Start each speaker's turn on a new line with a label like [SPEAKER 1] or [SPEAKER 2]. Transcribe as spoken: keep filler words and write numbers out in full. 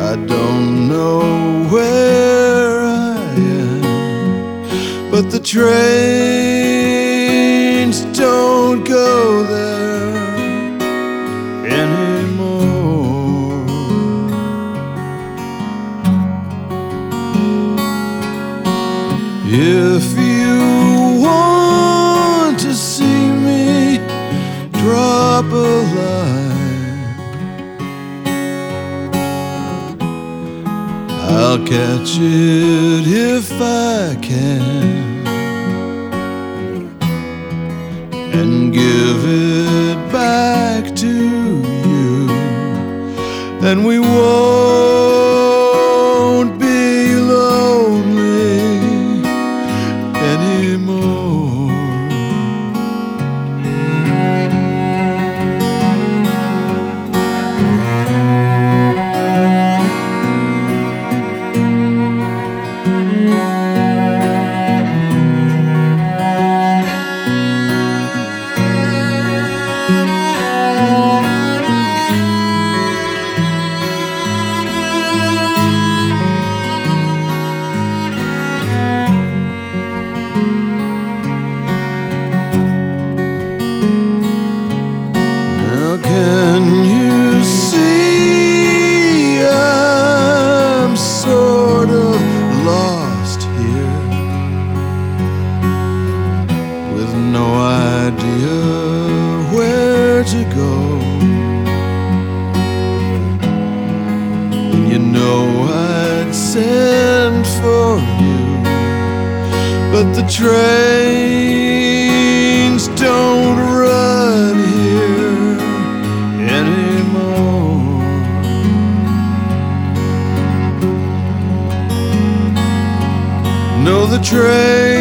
[SPEAKER 1] I don't know where I am, but the trains don't go there anymore. If you want to see me drop a line, I'll catch it if I can and give it back to you, and we won't be lonely anymore. Can you see I'm sort of lost here, with no idea where to go? And you know I'd send for you, but the trains don't run here anymore. No, the train